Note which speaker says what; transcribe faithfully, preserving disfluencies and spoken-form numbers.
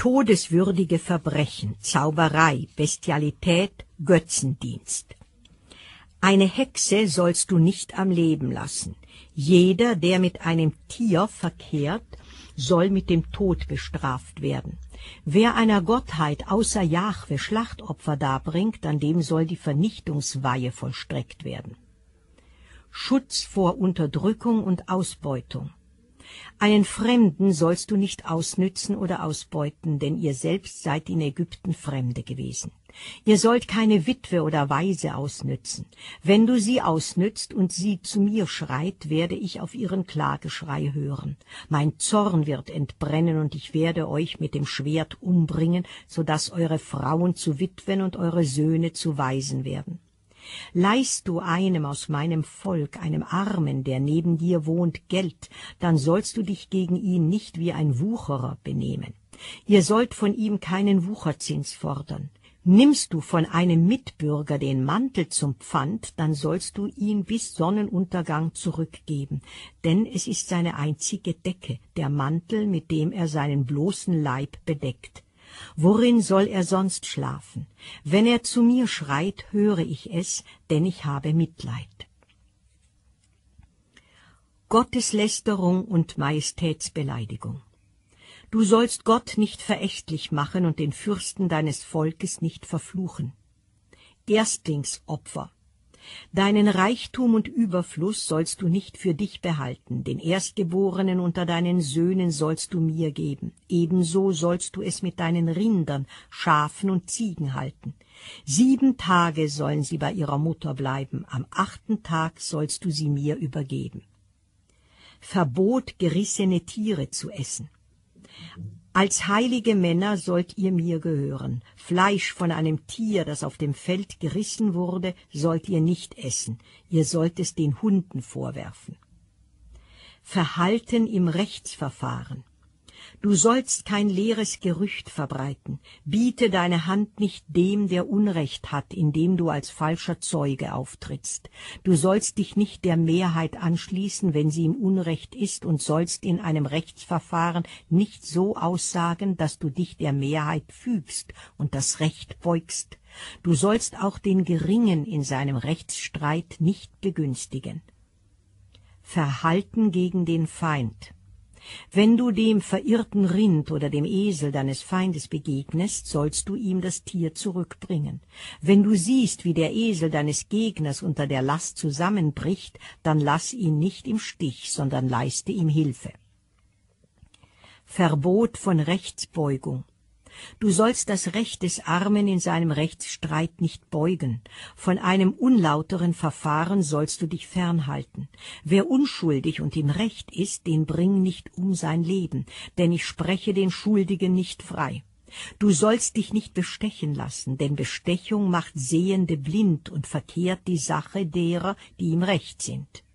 Speaker 1: todeswürdige Verbrechen, Zauberei, Bestialität, Götzendienst. Eine Hexe sollst du nicht am Leben lassen. Jeder, der mit einem Tier verkehrt, soll mit dem Tod bestraft werden. Wer einer Gottheit außer Jahwe Schlachtopfer darbringt, an dem soll die Vernichtungsweihe vollstreckt werden. Schutz vor Unterdrückung und Ausbeutung. Einen Fremden sollst du nicht ausnützen oder ausbeuten, denn ihr selbst seid in Ägypten Fremde gewesen. Ihr sollt keine Witwe oder Waise ausnützen. Wenn du sie ausnützt und sie zu mir schreit, werde ich auf ihren Klageschrei hören. Mein Zorn wird entbrennen, und ich werde euch mit dem Schwert umbringen, so dass eure Frauen zu Witwen und eure Söhne zu Waisen werden. Leihst du einem aus meinem Volk, einem Armen, der neben dir wohnt, Geld, dann sollst du dich gegen ihn nicht wie ein Wucherer benehmen. Ihr sollt von ihm keinen Wucherzins fordern. Nimmst du von einem Mitbürger den Mantel zum Pfand, dann sollst du ihn bis Sonnenuntergang zurückgeben, denn es ist seine einzige Decke, der Mantel, mit dem er seinen bloßen Leib bedeckt. Worin soll er sonst schlafen? Wenn er zu mir schreit, höre ich es, denn ich habe Mitleid. Gotteslästerung und Majestätsbeleidigung. Du sollst Gott nicht verächtlich machen und den Fürsten deines Volkes nicht verfluchen. Erstlingsopfer. Deinen Reichtum und Überfluss sollst du nicht für dich behalten, den Erstgeborenen unter deinen Söhnen sollst du mir geben. Ebenso sollst du es mit deinen Rindern, Schafen und Ziegen halten. Sieben Tage sollen sie bei ihrer Mutter bleiben, am achten Tag sollst du sie mir übergeben. Verbot, gerissene Tiere zu essen. Als heilige Männer sollt ihr mir gehören. Fleisch von einem Tier, das auf dem Feld gerissen wurde, sollt ihr nicht essen. Ihr sollt es den Hunden vorwerfen. Verhalten im Rechtsverfahren. Du sollst kein leeres Gerücht verbreiten. Biete deine Hand nicht dem, der Unrecht hat, indem du als falscher Zeuge auftrittst. Du sollst dich nicht der Mehrheit anschließen, wenn sie im Unrecht ist, und sollst in einem Rechtsverfahren nicht so aussagen, dass du dich der Mehrheit fügst und das Recht beugst. Du sollst auch den Geringen in seinem Rechtsstreit nicht begünstigen. Verhalten gegen den Feind. Wenn du dem verirrten Rind oder dem Esel deines Feindes begegnest, sollst du ihm das Tier zurückbringen. Wenn du siehst, wie der Esel deines Gegners unter der Last zusammenbricht, dann lass ihn nicht im Stich, sondern leiste ihm Hilfe. Verbot von Rechtsbeugung. Du sollst das Recht des Armen in seinem Rechtsstreit nicht beugen. Von einem unlauteren Verfahren sollst du dich fernhalten. Wer unschuldig und im Recht ist, den bring nicht um sein Leben, denn ich spreche den Schuldigen nicht frei. Du sollst dich nicht bestechen lassen, denn Bestechung macht Sehende blind und verkehrt die Sache derer, die im Recht sind.